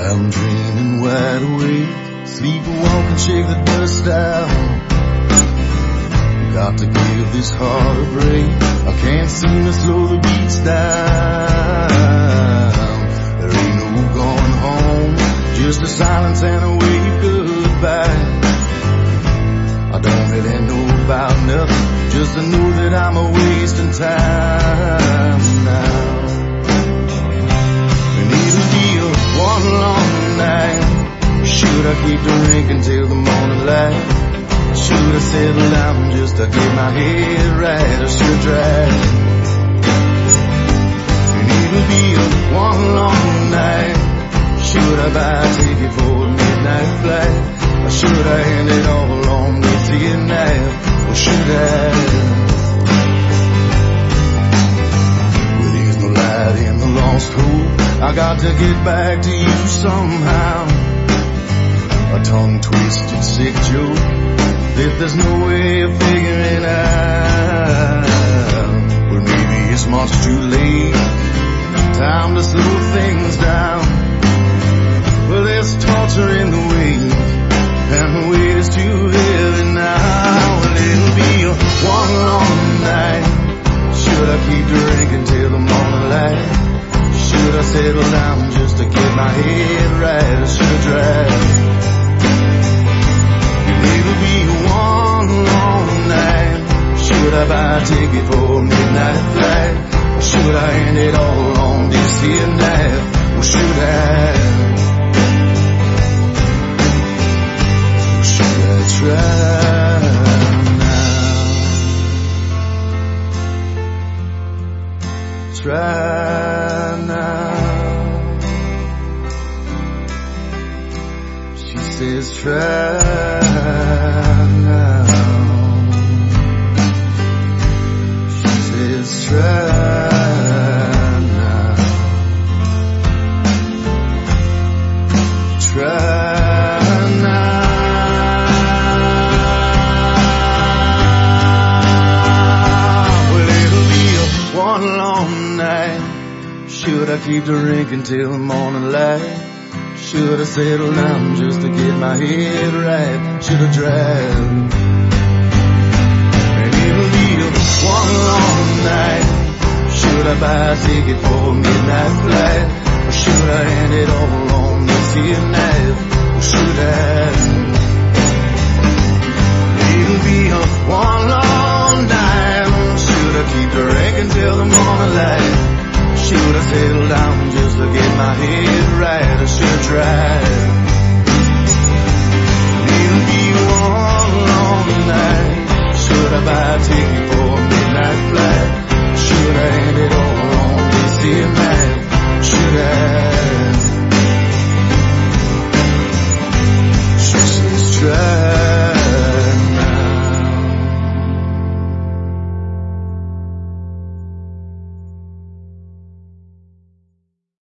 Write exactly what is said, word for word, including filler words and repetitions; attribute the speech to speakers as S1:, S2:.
S1: I'm dreaming wide awake, sleepwalking, shake the dust out. Got to give this heart a break, I can't seem to slow the beats down. There ain't no going home, just a silence and a wave goodbye. I don't really know about nothing, just to know that I'm a wasting time now. And it'll be a one long night. Should I keep drinking till the morning light? Should I settle down just to get my head right? Or should I drive? And it'll be a one long night. Should I buy a ticket for a midnight flight? Or should I end it all on this here night? Or should I? Well, there's no light in the lost hope, I got to get back to you somehow. A tongue-twisted sick joke that there's no way of figuring out. Well, maybe it's much too late, time to slow things down. Well, there's torture in the wait, and the weight is too heavy now. Well, it'll be a one long night. Should I keep drinking till the morning light? Should I settle down just to get my head right? Or should I drive? It'll be one long night. Should I buy a ticket for a midnight flight? Or should I end it all on this here night? Or should I? Or should I try now? Try now. She says try. Try now, try now. Well, it'll be a one long night. Should I keep drinking till the morning light? Should I settle down just to get my head right? Should I drive? And it'll be a one long night. Should I buy a ticket for a midnight flight? Or should I end it all on this here night? Or should I? It'll be a one long night. Should I keep drinking till the morning light? Should I settle down just to get my head right? Or should I drive? It'll be one long night.